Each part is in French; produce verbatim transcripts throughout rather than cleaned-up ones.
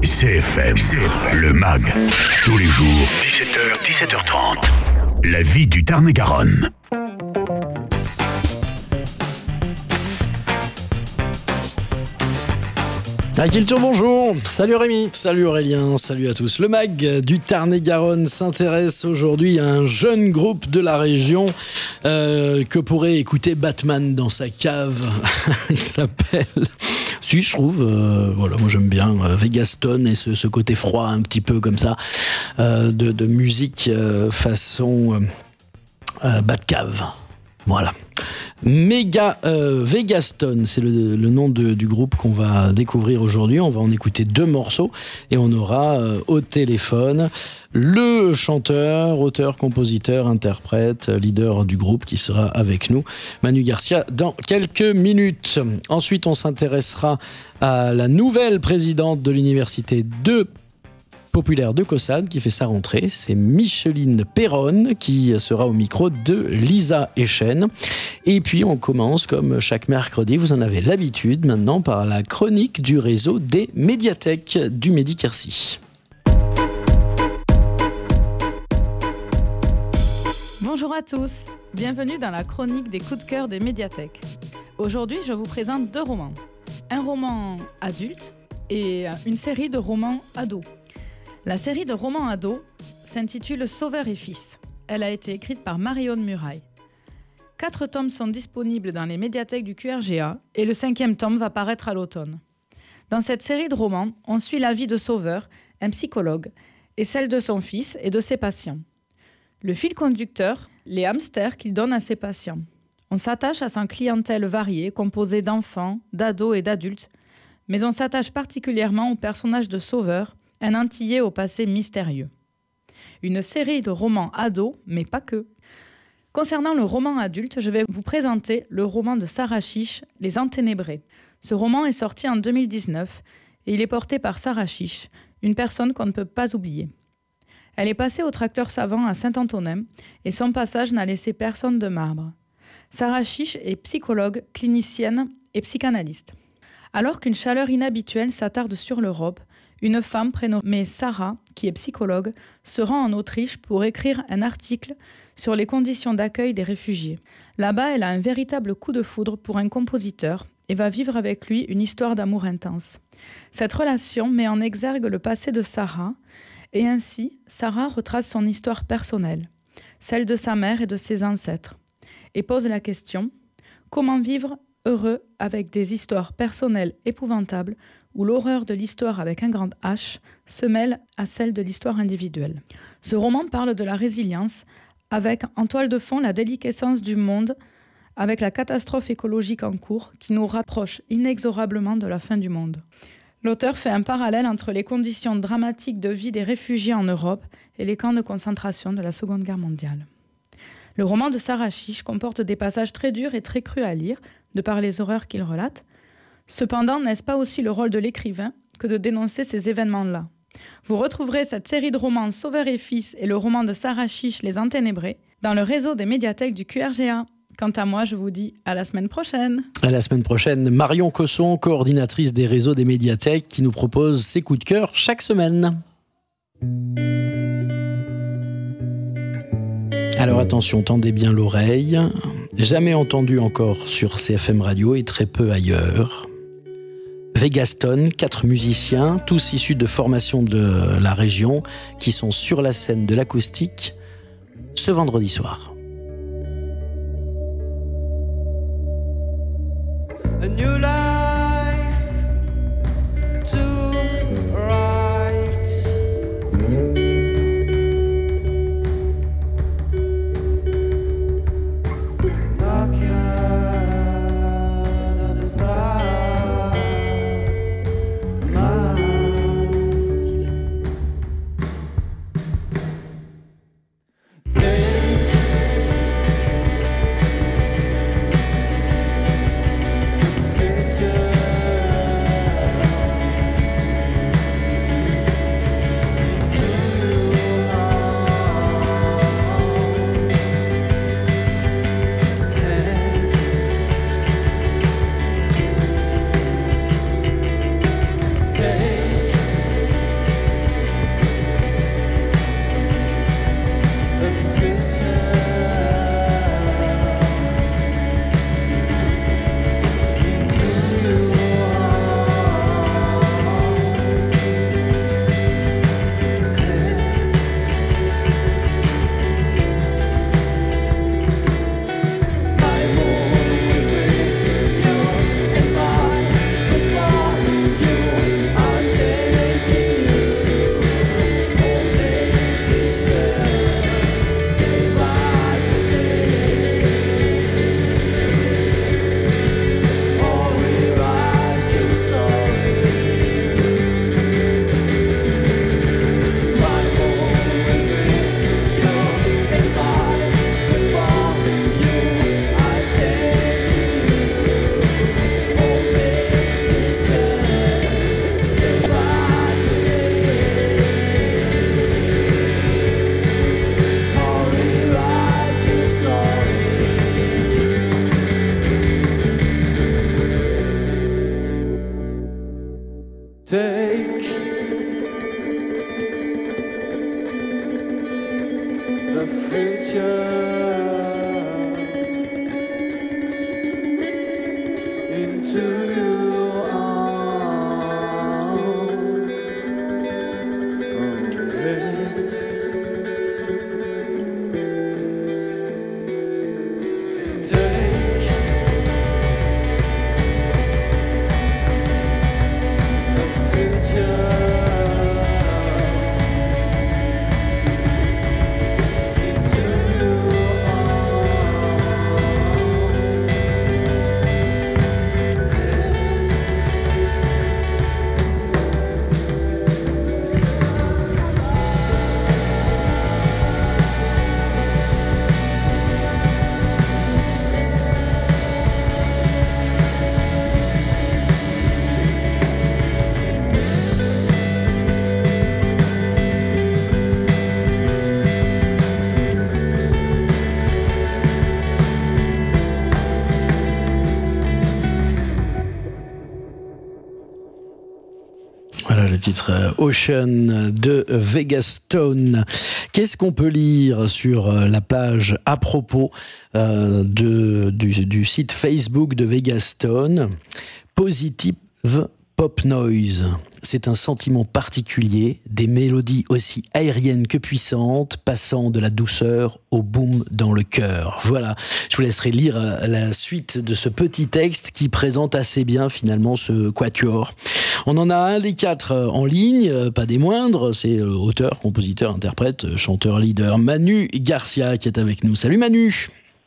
C F M, C F M, le mag, tous les jours, dix-sept heures, dix-sept heures trente. La vie du Tarn-et-Garonne. Akilton, bonjour. Salut Rémi. Salut Aurélien. Salut à tous. Le mag du Tarn-et-Garonne s'intéresse aujourd'hui à un jeune groupe de la région euh, que pourrait écouter Batman dans sa cave. Il s'appelle... Si, je trouve, euh, voilà, moi j'aime bien euh, Vegaston et ce, ce côté froid un petit peu comme ça euh, de, de musique euh, façon euh, euh, Batcave. Voilà. Méga euh, Vegaston, c'est le, le nom de, du groupe qu'on va découvrir aujourd'hui. On va en écouter deux morceaux et on aura euh, au téléphone le chanteur, auteur, compositeur, interprète, leader du groupe qui sera avec nous, Manu Garcia, dans quelques minutes. Ensuite, on s'intéressera à la nouvelle présidente de l'université de populaire de Caussade qui fait sa rentrée, c'est Micheline Perronne qui sera au micro de Lisa Echen. Et puis on commence comme chaque mercredi, vous en avez l'habitude maintenant, par la chronique du réseau des médiathèques du Midi Quercy. Bonjour à tous, bienvenue dans la chronique des coups de cœur des médiathèques. Aujourd'hui, je vous présente deux romans, un roman adulte et une série de romans ados. La série de romans ados s'intitule Sauveur et Fils. Elle a été écrite par Marion Muraille. Quatre tomes sont disponibles dans les médiathèques du Q R G A et le cinquième tome va paraître à l'automne. Dans cette série de romans, on suit la vie de Sauveur, un psychologue, et celle de son fils et de ses patients. Le fil conducteur, les hamsters qu'il donne à ses patients. On s'attache à sa clientèle variée, composée d'enfants, d'ados et d'adultes, mais on s'attache particulièrement au personnage de Sauveur, un Antillais au passé mystérieux. Une série de romans ados, mais pas que. Concernant le roman adulte, je vais vous présenter le roman de Sarah Chiche, Les Enténébrés. Ce roman est sorti en deux mille dix-neuf et il est porté par Sarah Chiche, une personne qu'on ne peut pas oublier. Elle est passée au tracteur savant à Saint-Antonin et son passage n'a laissé personne de marbre. Sarah Chiche est psychologue, clinicienne et psychanalyste. Alors qu'une chaleur inhabituelle s'attarde sur l'Europe, une femme prénommée Sarah, qui est psychologue, se rend en Autriche pour écrire un article sur les conditions d'accueil des réfugiés. Là-bas, elle a un véritable coup de foudre pour un compositeur et va vivre avec lui une histoire d'amour intense. Cette relation met en exergue le passé de Sarah et ainsi, Sarah retrace son histoire personnelle, celle de sa mère et de ses ancêtres, et pose la question « Comment vivre heureux avec des histoires personnelles épouvantables où l'horreur de l'histoire avec un grand H se mêle à celle de l'histoire individuelle. » Ce roman parle de la résilience, avec en toile de fond la déliquescence du monde, avec la catastrophe écologique en cours qui nous rapproche inexorablement de la fin du monde. L'auteur fait un parallèle entre les conditions dramatiques de vie des réfugiés en Europe et les camps de concentration de la Seconde Guerre mondiale. Le roman de Sarah Chiche comporte des passages très durs et très crus à lire, de par les horreurs qu'il relate. Cependant, n'est-ce pas aussi le rôle de l'écrivain que de dénoncer ces événements-là ? Vous retrouverez cette série de romans Sauveur et Fils et le roman de Sarah Chiche, Les Enténébrés, dans le réseau des médiathèques du Q R G A. Quant à moi, je vous dis à la semaine prochaine. À la semaine prochaine, Marion Cosson, coordinatrice des réseaux des médiathèques, qui nous propose ses coups de cœur chaque semaine. Alors attention, tendez bien l'oreille. Jamais entendu encore sur C F M Radio et très peu ailleurs. Vegaston, quatre musiciens, tous issus de formations de la région, qui sont sur la scène de l'acoustique ce vendredi soir. A new life to write. Knocking at the side, mask. Take Take the future into your arms. Oh, yes. Take the future into your arms. Yes. Voilà le titre euh, Ocean de Vegastone. Qu'est-ce qu'on peut lire sur euh, la page à propos euh, de, du, du site Facebook de Vegastone? Positive Pop Noise. C'est un sentiment particulier, des mélodies aussi aériennes que puissantes, passant de la douceur au boom dans le cœur. Voilà, je vous laisserai lire la suite de ce petit texte qui présente assez bien finalement ce quatuor. On en a un des quatre en ligne, pas des moindres, c'est auteur, compositeur, interprète, chanteur, leader, Manu Garcia qui est avec nous. Salut Manu.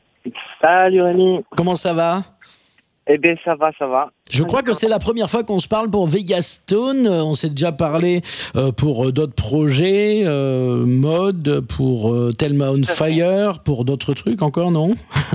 Salut Rémi. Comment ça va ? Eh bien, ça va, ça va. Je crois que c'est la première fois qu'on se parle pour Vegastone. On s'est déjà parlé euh, pour d'autres projets, euh, mode, pour euh, Thelma on Fire, pour d'autres trucs encore, non ?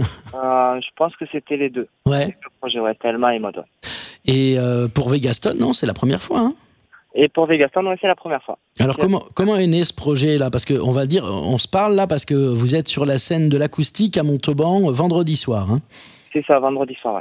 euh, Je pense que c'était les deux. Ouais. Les deux projets, ouais, Thelma et mode. Ouais. Et euh, pour Vegastone, non, c'est la première fois. Hein ? Et pour Vegastone, ouais, c'est la première fois. Alors c'est comment comment est né ce projet-là ? Parce qu'on va dire, on se parle là parce que vous êtes sur la scène de l'acoustique à Montauban vendredi soir. Hein ? C'est ça, vendredi soir, ouais.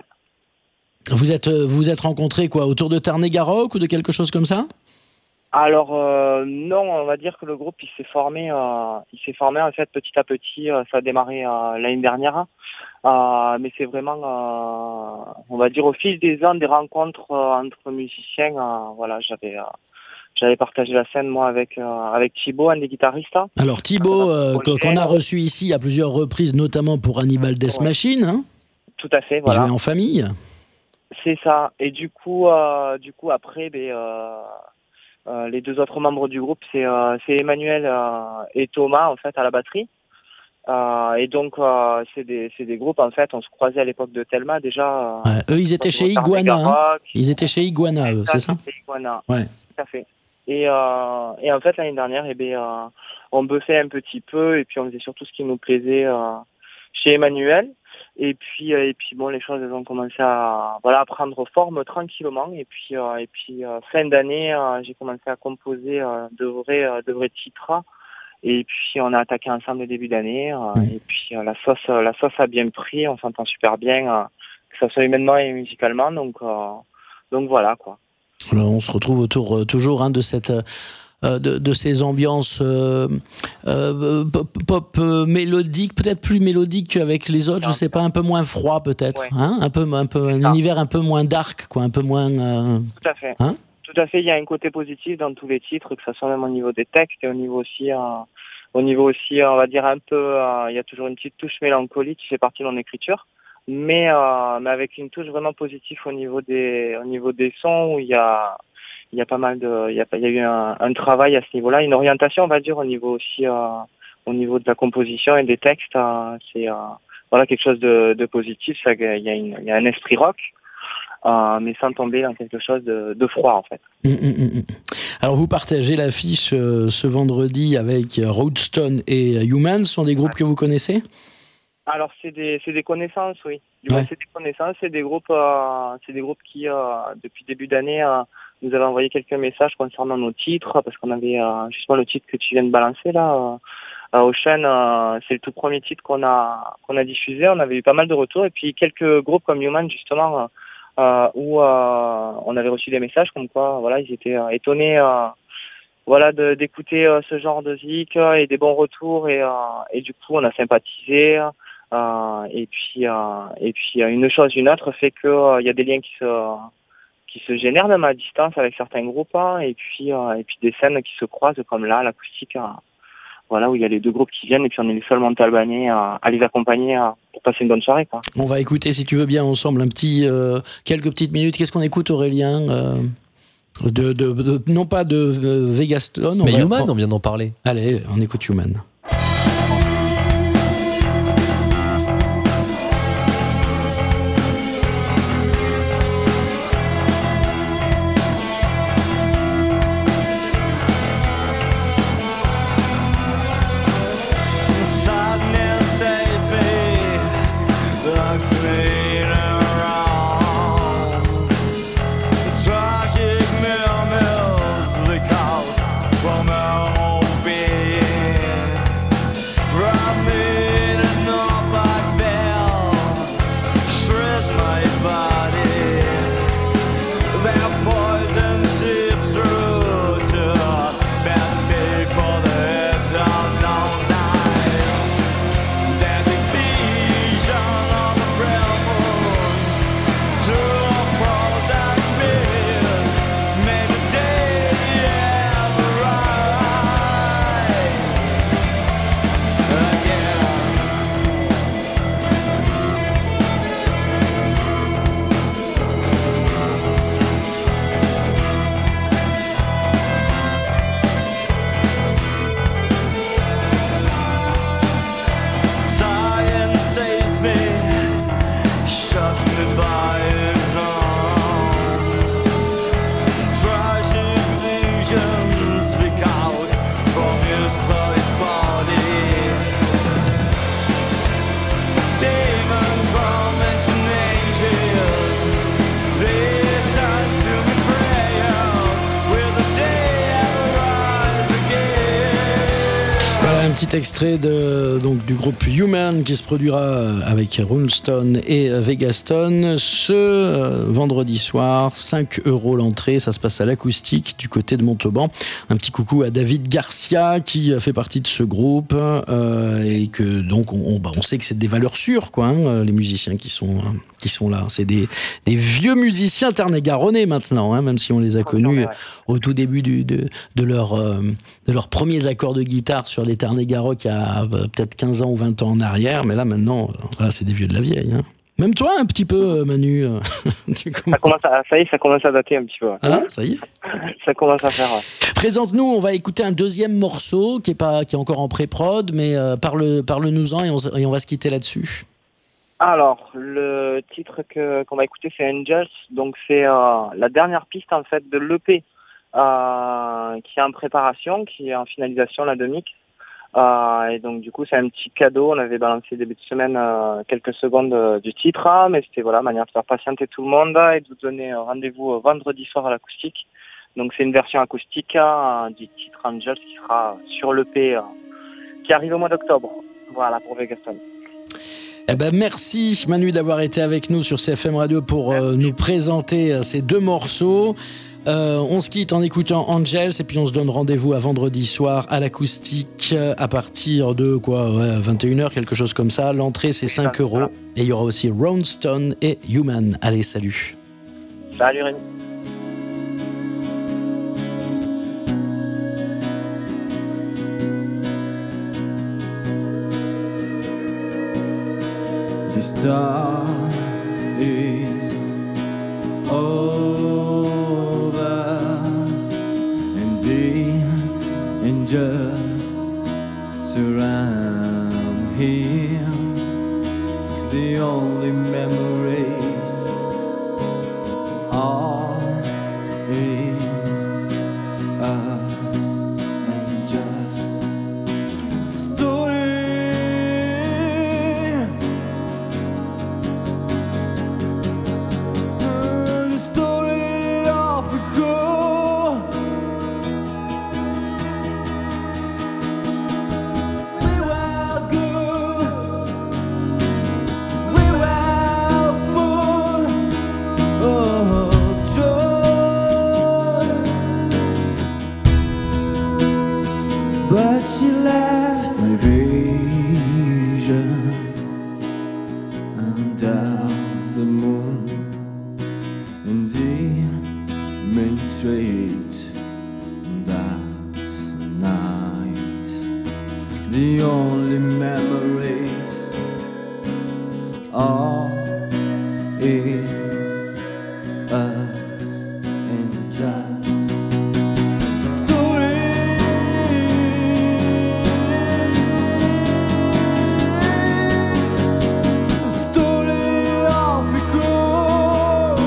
Vous êtes vous êtes rencontrés quoi, autour de Tarn-et-Garoque ou de quelque chose comme ça ? Alors euh, non, on va dire que le groupe il s'est formé, euh, il s'est formé en fait petit à petit. Euh, ça a démarré euh, l'année dernière, euh, mais c'est vraiment, euh, on va dire au fil des ans, des rencontres euh, entre musiciens. Euh, voilà, j'avais. Euh, J'avais partagé la scène, moi, avec, euh, avec Thibaut, un des guitaristes. Alors Thibaut, euh, qu'on a reçu ici à plusieurs reprises, notamment pour Hannibal Death Ouais. Machine. Hein ? Tout à fait, voilà. Joué en famille. C'est ça. Et du coup, euh, du coup après, ben, euh, euh, les deux autres membres du groupe, c'est, euh, c'est Emmanuel euh, et Thomas, en fait, à la batterie. Euh, et donc, euh, c'est, des, c'est des groupes, en fait, on se croisait à l'époque de Thelma, déjà. Euh, Ouais, eux, ils étaient chez Iguana. Hein. Ils étaient chez Iguana, eux, c'est ça ? Chez Iguana, ouais. Tout à fait. Et, euh, et en fait, l'année dernière, eh ben, euh, on buffait un petit peu, et puis on faisait surtout ce qui nous plaisait euh, chez Emmanuel. Et puis, euh, et puis bon, les choses elles ont commencé à, voilà, à prendre forme tranquillement. Et puis, euh, et puis euh, fin d'année, euh, j'ai commencé à composer euh, de vrais, euh, de vrais titres. Et puis, on a attaqué ensemble le début d'année. Euh, mmh. Et puis, euh, la sauce, la sauce a bien pris. On s'entend super bien, euh, que ce soit humainement et musicalement. Donc, euh, donc voilà, quoi. Alors, on se retrouve autour euh, toujours hein, de cette euh, de, de ces ambiances euh, euh, pop, pop euh, mélodiques, peut-être plus mélodiques qu'avec les autres. Non, je sais pas, un peu moins froid peut-être, ouais. hein, un peu un peu un ah. univers un peu moins dark, quoi, un peu moins. Euh, Tout à fait. Hein Tout à fait. Il y a un côté positif dans tous les titres, que ce soit même au niveau des textes et au niveau aussi, euh, au niveau aussi, on va dire un peu. Euh, il y a toujours une petite touche mélancolique qui fait partie de mon écriture. Mais, euh, mais avec une touche vraiment positive au niveau des, au niveau des sons où il y a, il y a pas mal de, il y a, il y a eu un, un travail à ce niveau-là, une orientation, on va dire, au niveau aussi, euh, au niveau de la composition et des textes. Euh, c'est, euh, voilà, quelque chose de, de positif. Ça, il y a une, il y a un esprit rock, euh, mais sans tomber dans quelque chose de, de froid, en fait. Mmh, mmh, mmh. Alors, vous partagez l'affiche euh, ce vendredi avec Roadstone et Human. Ce sont des groupes ouais. que vous connaissez? Alors c'est des c'est des connaissances, oui. Ouais. C'est des connaissances, c'est des groupes euh, c'est des groupes qui euh, depuis début d'année euh, nous avaient envoyé quelques messages concernant nos titres parce qu'on avait euh, justement le titre que tu viens de balancer là, euh, Ocean, euh, c'est le tout premier titre qu'on a qu'on a diffusé. On avait eu pas mal de retours et puis quelques groupes comme Human justement euh, où euh, on avait reçu des messages comme quoi, voilà, ils étaient euh, étonnés, euh, voilà, de, d'écouter euh, ce genre de zik euh, et des bons retours et, euh, et du coup, on a sympathisé. Euh, et puis, euh, et puis euh, une chose, une autre fait que il euh, y a des liens qui se qui se génèrent même à distance avec certains groupes, hein, et puis euh, et puis des scènes qui se croisent comme là, l'acoustique. Euh, Voilà, où il y a les deux groupes qui viennent et puis on est les seuls Montalbanais à, à les accompagner à, pour passer une bonne soirée, quoi. On va écouter, si tu veux bien, ensemble un petit, euh, quelques petites minutes. Qu'est-ce qu'on écoute, Aurélien euh, de, de, de, non pas de euh, Vegaston. Mais va, Human, on vient d'en parler. Allez, on écoute Human. Petit extrait de, donc, du groupe Human qui se produira avec Runestone et Vegaston ce euh, vendredi soir. Cinq euros l'entrée, ça se passe à l'Acoustique du côté de Montauban. Un petit coucou à David Garcia qui fait partie de ce groupe euh, et que donc on, on, bah, on sait que c'est des valeurs sûres, quoi, hein, les musiciens qui sont, qui sont là. C'est des, des vieux musiciens tarn-et-garonnais maintenant, hein, même si on les a connus au tout début du, de, de, leur, euh, de leurs premiers accords de guitare sur les Tarn-et-Garonne il y a euh, peut-être quinze ans ou vingt ans en arrière, mais là maintenant, euh, voilà, c'est des vieux de la vieille. Hein. Même toi, un petit peu, euh, Manu. Euh, tu ça, commence à, ça y est, ça commence à dater un petit peu. Hein, ça y est. Ça commence à faire. Ouais. Présente-nous, on va écouter un deuxième morceau qui est, pas, qui est encore en pré-prod, mais euh, parle, parle-nous-en et on, et on va se quitter là-dessus. Alors, le titre que, qu'on va écouter, c'est Angels. Donc, c'est euh, la dernière piste, en fait, de l'E P euh, qui est en préparation, qui est en finalisation, la de mix. Euh, et donc, du coup, c'est un petit cadeau. On avait balancé début de semaine euh, quelques secondes euh, du titre, hein, mais c'était, voilà, manière de faire patienter tout le monde et de vous donner euh, rendez-vous euh, vendredi soir à l'acoustique. Donc, c'est une version acoustique euh, du titre Angels qui sera sur l'E P euh, qui arrive au mois d'octobre. Voilà, pour Vegaston. Eh ben merci Manu d'avoir été avec nous sur C F M Radio pour euh, nous présenter euh, ces deux morceaux. Euh, on se quitte en écoutant Angels et puis on se donne rendez-vous à vendredi soir à l'acoustique euh, à partir de quoi, ouais, vingt et une heures, quelque chose comme ça. L'entrée c'est cinq euros et il y aura aussi Runestone et Human. Allez, salut. Salut Rémi. The star is over and the angels surround him. The only memories are in us and just story. We were but she left my vision and down the moon in the main street. That night, the only memories are in us and just story. Story of a girl.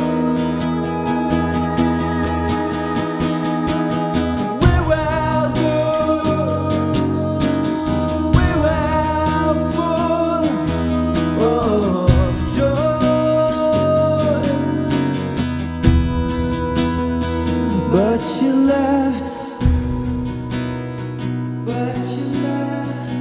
We were good, we were full of joy, but she left, but she left,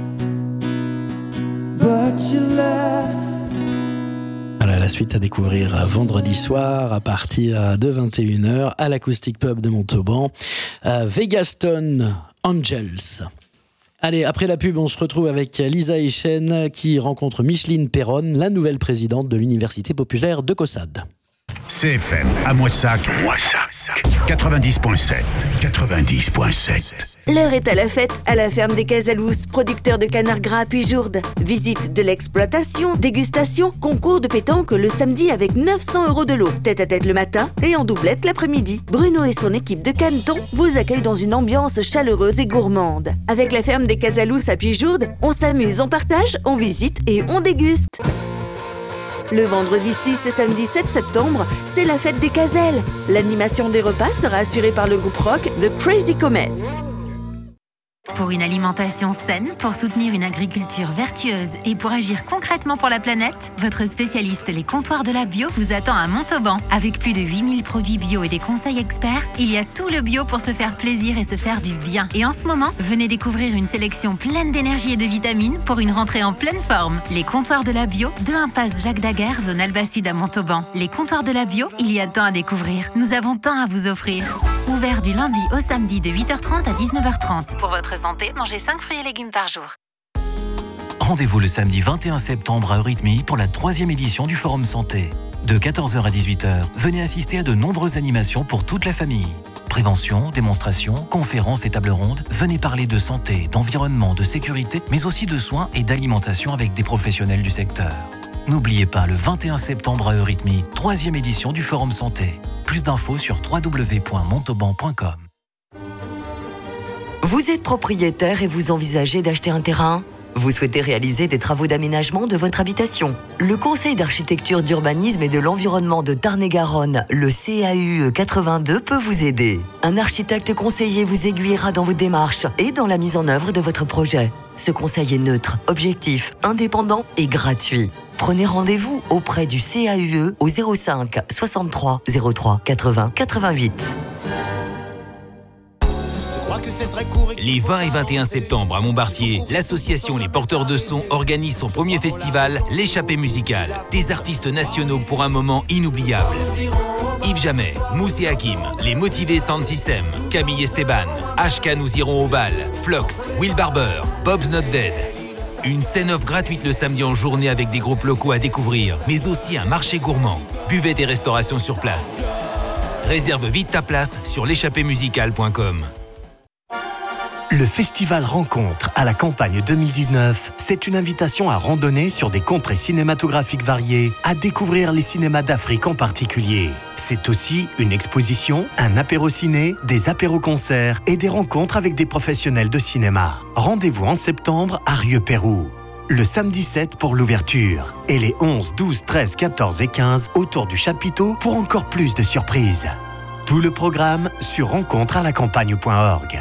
but she left. Voilà la suite à découvrir euh, vendredi soir à partir de vingt et une heures à l'Acoustic Pub de Montauban. Euh, Vegaston Angels. Allez, après la pub, on se retrouve avec Lisa Echen qui rencontre Micheline Perron, la nouvelle présidente de l'Université populaire de Caussade. C F M à Moissac, Moissac, quatre-vingt-dix virgule sept, quatre-vingt-dix virgule sept. L'heure est à la fête à la ferme des Casalous, producteur de canard gras à Puy-Jourde. Visite de l'exploitation, dégustation, concours de pétanque le samedi avec neuf cents euros de lot. Tête à tête le matin et en doublette l'après-midi. Bruno et son équipe de canetons vous accueillent dans une ambiance chaleureuse et gourmande. Avec la ferme des Casalous à Puy-Jourde, on s'amuse, on partage, on visite et on déguste. Le vendredi six et samedi sept septembre, c'est la fête des Caselles. L'animation des repas sera assurée par le groupe rock The Crazy Comets. Pour une alimentation saine, pour soutenir une agriculture vertueuse et pour agir concrètement pour la planète, votre spécialiste Les Comptoirs de la Bio vous attend à Montauban. Avec plus de huit mille produits bio et des conseils experts, il y a tout le bio pour se faire plaisir et se faire du bien. Et en ce moment, venez découvrir une sélection pleine d'énergie et de vitamines pour une rentrée en pleine forme. Les Comptoirs de la Bio, deux impasse Jacques Daguerre, zone Alba Sud à Montauban. Les Comptoirs de la Bio, il y a tant à découvrir. Nous avons tant à vous offrir. Ouvert du lundi au samedi de huit heures trente à dix-neuf heures trente. Pour votre santé, mangez cinq fruits et légumes par jour. Rendez-vous le samedi vingt et un septembre à Eurythmie pour la troisième édition du Forum Santé. De quatorze heures à dix-huit heures, venez assister à de nombreuses animations pour toute la famille. Prévention, démonstrations, conférences et tables rondes, venez parler de santé, d'environnement, de sécurité, mais aussi de soins et d'alimentation avec des professionnels du secteur. N'oubliez pas le vingt et un septembre à Eurythmie, troisième édition du Forum Santé. Plus d'infos sur w w w point montauban point com. Vous êtes propriétaire et vous envisagez d'acheter un terrain ? Vous souhaitez réaliser des travaux d'aménagement de votre habitation ? Le Conseil d'architecture, d'urbanisme et de l'environnement de Tarn-et-Garonne, le C A U E quatre-vingt-deux, peut vous aider. Un architecte conseiller vous aiguillera dans vos démarches et dans la mise en œuvre de votre projet. Ce conseil est neutre, objectif, indépendant et gratuit. Prenez rendez-vous auprès du C A U E au zéro cinq soixante-trois zéro trois quatre-vingts quatre-vingt-huit. Les vingt et vingt et un septembre à Montbartier, l'association Les Porteurs de Son organise son premier festival, l'Échappée musicale. Des artistes nationaux pour un moment inoubliable. Yves Jamet, Mousse et Hakim, Les Motivés Sound System, Camille Esteban, H K Nous Irons au Bal, Flox, Will Barber, Bob's Not Dead. Une scène off gratuite le samedi en journée avec des groupes locaux à découvrir, mais aussi un marché gourmand, buvette et restauration sur place. Réserve vite ta place sur l'échappée musicale point com. Le festival Rencontre à la campagne deux mille dix-neuf, c'est une invitation à randonner sur des contrées cinématographiques variées, à découvrir les cinémas d'Afrique en particulier. C'est aussi une exposition, un apéro-ciné, des apéro-concerts et des rencontres avec des professionnels de cinéma. Rendez-vous en septembre à Rieux-Pérou. Le samedi sept pour l'ouverture et les onze, douze, treize, quatorze et quinze autour du chapiteau pour encore plus de surprises. Tout le programme sur rencontre à la campagne point org.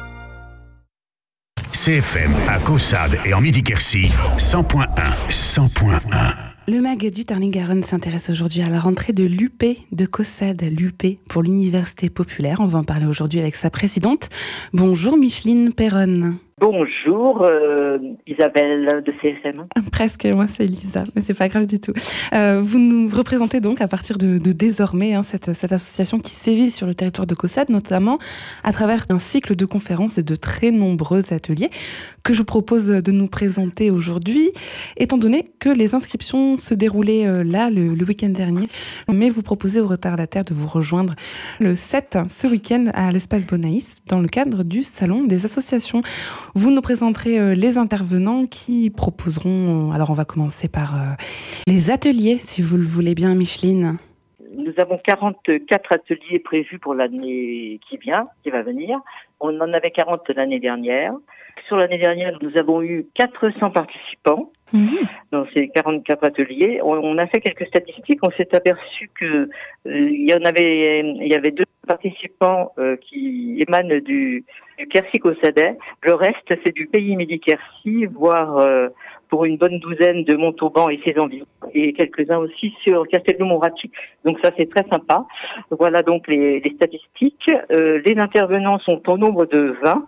C F M à Caussade et en Midi-Quercy, cent point un, cent point un. Le mag du Tarn-et-Garonne s'intéresse aujourd'hui à la rentrée de l'U P de Caussade, l'U P pour l'Université populaire. On va en parler aujourd'hui avec sa présidente. Bonjour Micheline Perron. Bonjour, euh, Isabelle de C F M. Presque, moi c'est Lisa, mais c'est pas grave du tout. Euh, vous nous représentez donc à partir de, de désormais hein, cette, cette association qui sévit sur le territoire de Caussade, notamment à travers un cycle de conférences et de très nombreux ateliers que je vous propose de nous présenter aujourd'hui, étant donné que les inscriptions se déroulaient euh, là le, le week-end dernier, mais vous proposez aux retardataires de vous rejoindre le sept, ce week-end, à l'espace Bonaïs, dans le cadre du Salon des associations. Vous nous présenterez euh, les intervenants qui proposeront, euh, alors on va commencer par euh, les ateliers, si vous le voulez bien, Micheline. Nous avons quarante-quatre ateliers prévus pour l'année qui vient, qui va venir. On en avait quarante l'année dernière. Sur l'année dernière, nous avons eu quatre cents participants mmh. dans ces quarante-quatre ateliers. On, on a fait quelques statistiques. On s'est aperçu que euh, il y en avait, il y avait deux participants euh, qui émanent du, du Quercy-Caussadais. Le reste, c'est du pays Midi-Quercy, voire euh, pour une bonne douzaine de Montauban et ses environs, et quelques-uns aussi sur Castelnau-Montrachy. Donc ça, c'est très sympa. Voilà donc les, les statistiques. Euh, les intervenants sont au nombre de vingt.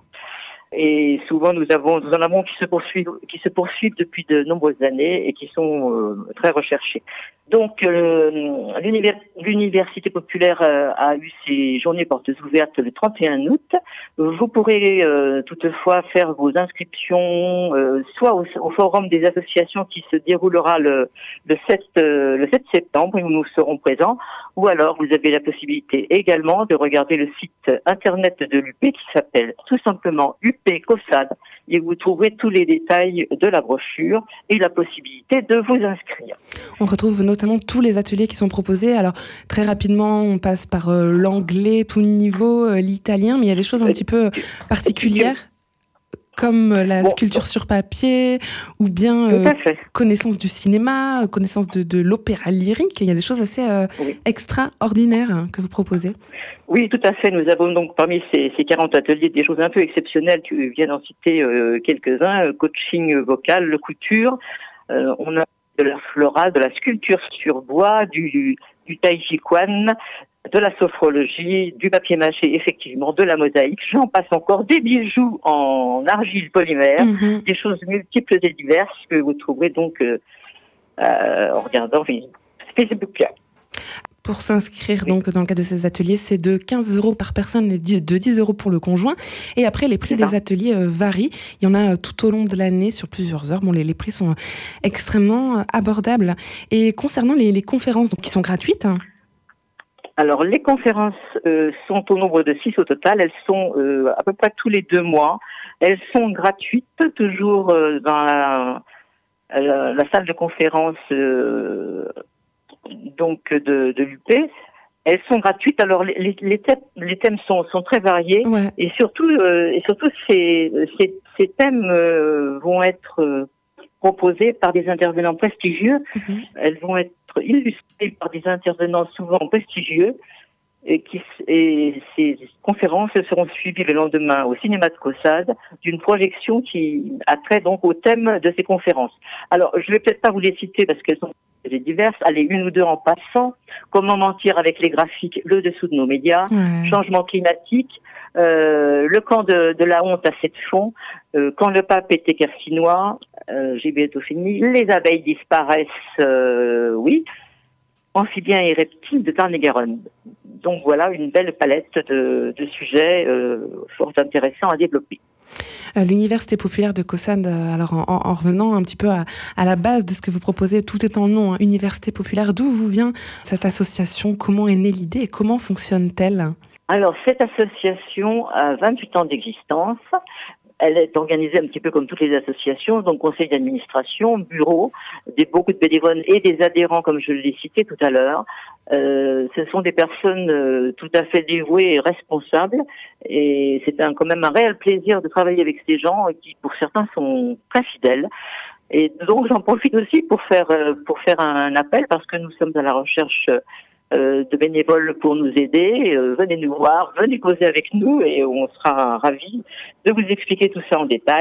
Et souvent, nous avons, nous en avons qui se poursuivent, qui se poursuivent depuis de nombreuses années et qui sont euh, très recherchés. Donc, euh, l'univers, l'université populaire euh, a eu ses journées portes ouvertes le trente et un août. Vous pourrez euh, toutefois faire vos inscriptions euh, soit au, au forum des associations qui se déroulera le, le sept, euh, le sept septembre où nous serons présents, ou alors vous avez la possibilité également de regarder le site internet de l'U P qui s'appelle tout simplement U P Caussade, et vous trouverez tous les détails de la brochure et la possibilité de vous inscrire. On retrouve notamment tous les ateliers qui sont proposés. Alors très rapidement, on passe par euh, l'anglais, tout niveau, euh, l'italien, mais il y a des choses un petit peu particulières comme la bon, sculpture sur papier, ou bien euh, connaissance du cinéma, connaissance de, de l'opéra lyrique. Il y a des choses assez euh, oui. extraordinaires hein, que vous proposez. Oui, tout à fait. Nous avons donc parmi ces, ces quarante ateliers des choses un peu exceptionnelles. Tu viens d'en citer euh, quelques-uns. Euh, coaching vocal, le couture. Euh, on a de la florale, de la sculpture sur bois, du, du tai chi chuan, de la sophrologie, du papier mâché, effectivement, de la mosaïque. J'en passe encore, des bijoux en argile polymère, mmh. des choses multiples et diverses que vous trouverez donc euh, euh, en regardant Facebook. Pour s'inscrire donc dans le cadre de ces ateliers, c'est de quinze euros par personne et de dix euros pour le conjoint. Et après, les prix des ateliers euh, varient. Il y en a tout au long de l'année sur plusieurs heures. Bon, les, les prix sont extrêmement abordables. Et concernant les, les conférences, donc, qui sont gratuites, hein. Alors, les conférences euh, sont au nombre de six au total. Elles sont euh, à peu près tous les deux mois. Elles sont gratuites, toujours euh, dans la, la, la salle de conférence euh, donc de, de l'U P. Elles sont gratuites. Alors, les, les, les, thèmes, les thèmes sont, sont très variés. Ouais. Et surtout, euh, et surtout ces, ces, ces thèmes euh, vont être euh, proposés par des intervenants prestigieux. Mmh. Elles vont être illustrées par des intervenants souvent prestigieux, et, qui, et ces conférences seront suivies le lendemain au cinéma de Caussade d'une projection qui a trait donc au thème de ces conférences. Alors, je vais peut-être pas vous les citer parce qu'elles sont diverses. Allez, une ou deux en passant. Comment mentir avec les graphiques, le dessous de nos médias, ouais. Changement climatique, euh, le camp de, de la honte à sept fonds, euh, quand le pape était quercinois, euh, j'ai bientôt fini, les abeilles disparaissent, euh, oui, amphibiens et reptiles de Tarn-et-Garonne. Donc voilà une belle palette de, de sujets euh, fort intéressants à développer. L'université populaire de Caussade, alors en, en revenant un petit peu à, à la base de ce que vous proposez, tout est en nom, hein, université populaire, d'où vous vient cette association? Comment est née l'idée et comment fonctionne-t-elle? Alors cette association a vingt-huit ans d'existence. Elle est organisée un petit peu comme toutes les associations, donc conseil d'administration, bureau, des, beaucoup de bénévoles et des adhérents, comme je l'ai cité tout à l'heure. Euh, ce sont des personnes euh, tout à fait dévouées et responsables, et c'est un, quand même un réel plaisir de travailler avec ces gens qui, pour certains, sont très fidèles. Et donc, j'en profite aussi pour faire euh, pour faire un appel, parce que nous sommes à la recherche euh, de bénévoles pour nous aider. Euh, venez nous voir, venez causer avec nous, et on sera ravis de vous expliquer tout ça en détail.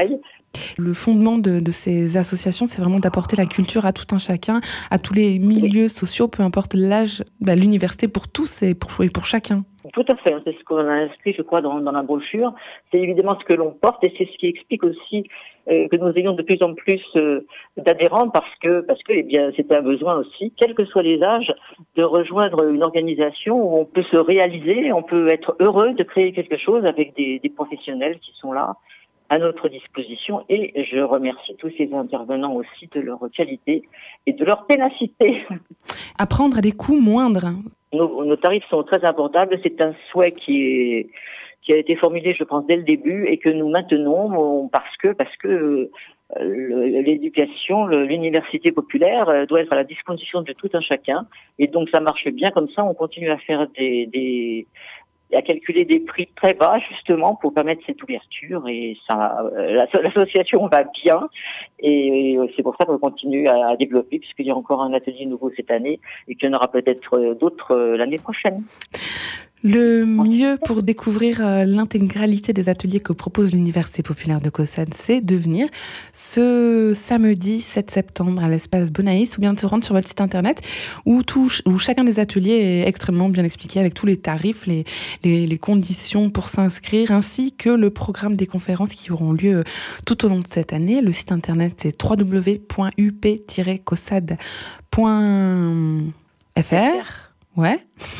Le fondement de, de ces associations, c'est vraiment d'apporter la culture à tout un chacun, à tous les milieux sociaux, peu importe l'âge, bah, l'université pour tous et pour, et pour chacun. Tout à fait, c'est ce qu'on a inscrit, je crois, dans, dans la brochure. C'est évidemment ce que l'on porte et c'est ce qui explique aussi euh, que nous ayons de plus en plus euh, d'adhérents parce que, parce que, eh bien, c'est un besoin aussi, quels que soient les âges, de rejoindre une organisation où on peut se réaliser, on peut être heureux de créer quelque chose avec des, des professionnels qui sont là à notre disposition et je remercie tous ces intervenants aussi de leur qualité et de leur ténacité. Apprendre à des coûts moindres. Nos, nos tarifs sont très abordables, c'est un souhait qui est qui a été formulé, je pense, dès le début et que nous maintenons parce que parce que euh, l'éducation, l'université populaire doit être à la disposition de tout un chacun et donc ça marche bien comme ça, on continue à faire des, des à calculer des prix très bas justement pour permettre cette ouverture et ça, l'association va bien et c'est pour ça qu'on continue à développer puisqu'il y a encore un atelier nouveau cette année et qu'il y en aura peut-être d'autres l'année prochaine. Le mieux pour découvrir l'intégralité des ateliers que propose l'Université populaire de Caussade, c'est de venir ce samedi sept septembre à l'espace Bonaïs ou bien de se rendre sur votre site internet où, tout, où chacun des ateliers est extrêmement bien expliqué avec tous les tarifs, les, les, les conditions pour s'inscrire ainsi que le programme des conférences qui auront lieu tout au long de cette année. Le site internet c'est w w w point u p tiret caussade point f r. Ouais.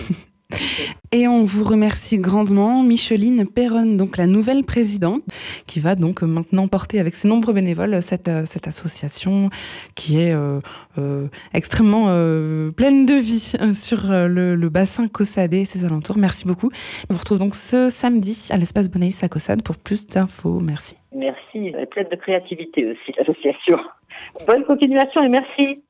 Et on vous remercie grandement, Micheline Perron, donc la nouvelle présidente, qui va donc maintenant porter avec ses nombreux bénévoles cette, cette association qui est euh, euh, extrêmement euh, pleine de vie sur le, le bassin caussadais et ses alentours. Merci beaucoup. On vous retrouve donc ce samedi à l'espace Bonaïs à Caussade pour plus d'infos. Merci. Merci, pleine de créativité aussi l'association. Bonne continuation et merci.